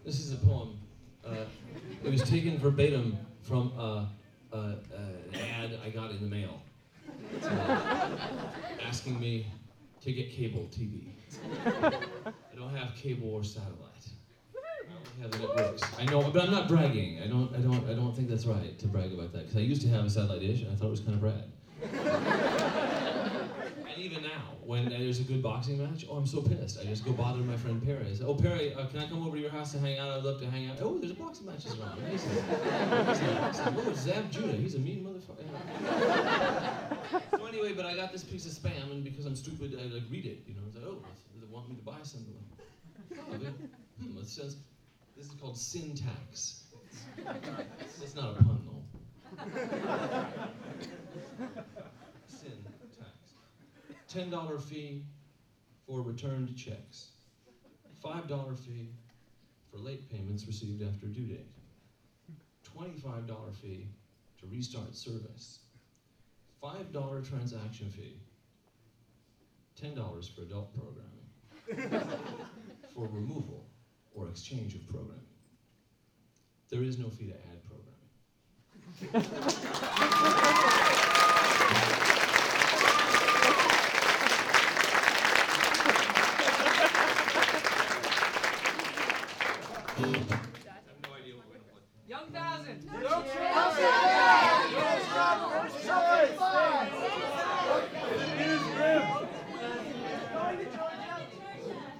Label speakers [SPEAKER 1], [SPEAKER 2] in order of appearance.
[SPEAKER 1] This is a poem. It was taken verbatim from an ad I got in the mail asking me to get cable TV. I don't have cable or satellite. I only have the networks. I know, but I'm not bragging. I don't think that's right to brag about that because I used to have a satellite dish and I thought it was kind of rad. And even now, when there's a good boxing match, I'm so pissed. I just go bother my friend Perry. I say, oh, Perry, can I come over to your house to hang out? I'd love to hang out. Oh, there's a boxing match this round. Oh, it's Zab Judah. He's a mean motherfucker. So anyway, but I got this piece of spam, and because I'm stupid, I read it. It's like, oh, they want me to buy something. It says, this is called syntax. It's not a pun, though. $10 fee for returned checks. $5 fee for late payments received after due date. $25 fee to restart service. $5 transaction fee. $10 for adult programming. For removal or exchange of programming. There is no fee to add programming. I have no idea what we're going to play.
[SPEAKER 2] Young Thousand!
[SPEAKER 3] Young Thousand!